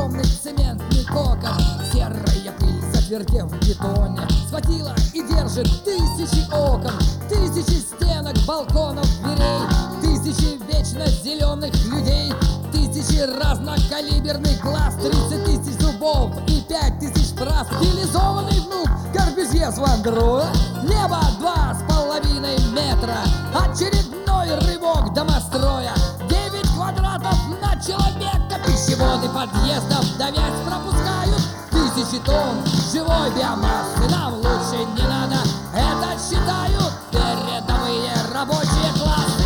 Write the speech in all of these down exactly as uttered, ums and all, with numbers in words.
огромных цементных окон. Серая пыль, затвердев в бетоне, схватила и держит тысячи окон, тысячи стенок, балконов, дверей, тысячи вечно зеленых людей, тысячи разнокалиберных глаз, тридцать тысяч зубов и пять тысяч фраз. Стилизованный внук Корбюзье с Ван Дро. Небо два с половиной метра, очередной рывок домостроя. Девять квадратов на человека, пищеводы подъездов давясь пропускают тысячи тонн живой биомассы. Нам лучше не надо, это считают передовые рабочие классы.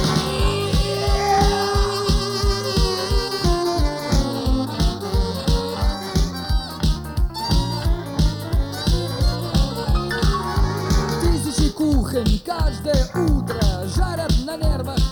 Тысячи кухонь каждое утро жарят на нервах